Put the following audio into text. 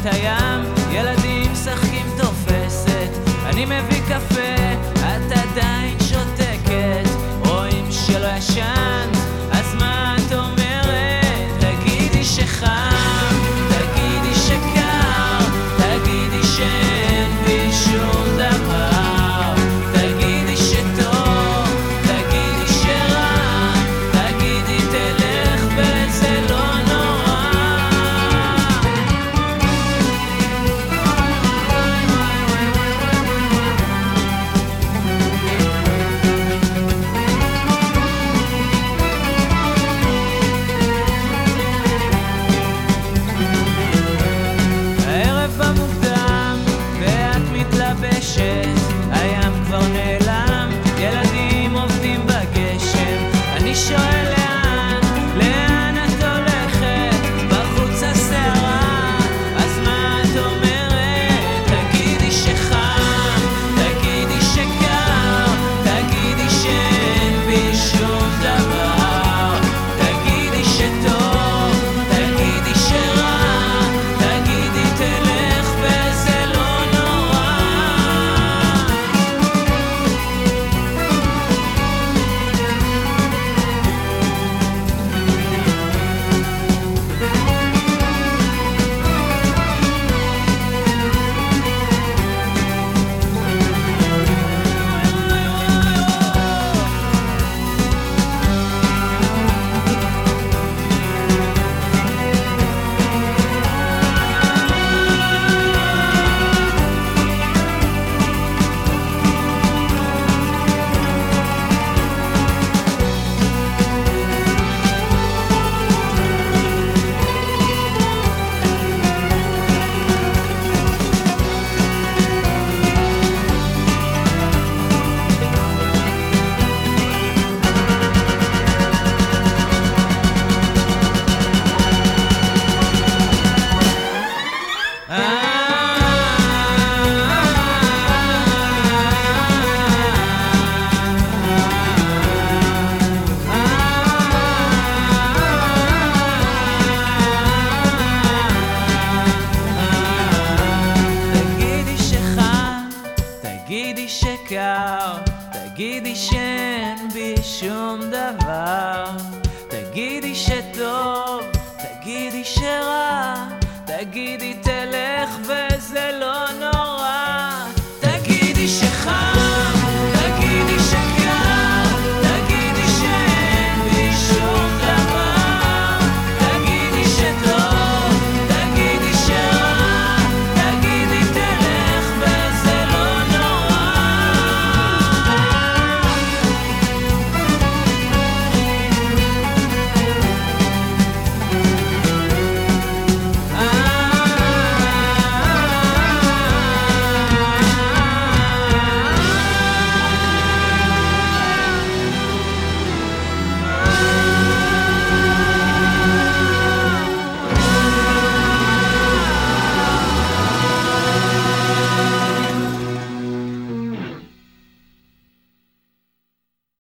את הים, ילדים משחקים תופסת, אני מביא קפה, את עדיין שותקת, רואים שלא ישנת, אז מה את אומרת? תגידי שחם, תגידי שקר, תגידי שאין בי שום דבר, תגידי שטוב, תגידי שרע, תגידי תלך וזה לא נורא. הערב במוקדם ואת מתלבשת, הים כבר נעלם, ילדים עובדים בגשם, אני שואל לאן, לאן את הולכת? בחוץ הסערה, אז מה את אומרת? תגידי שחם, תגידי שקר, תגידי שאין בי שום דבר, תגידי שטוב, תגידי שרע, תגידי תלך וזה לא נורא. תגידי שחם, תגידי שקר, תגידי שאין בי שום דבר, תגידי שטוב, תגידי שרע, תגידי תלך וזה לא נורא.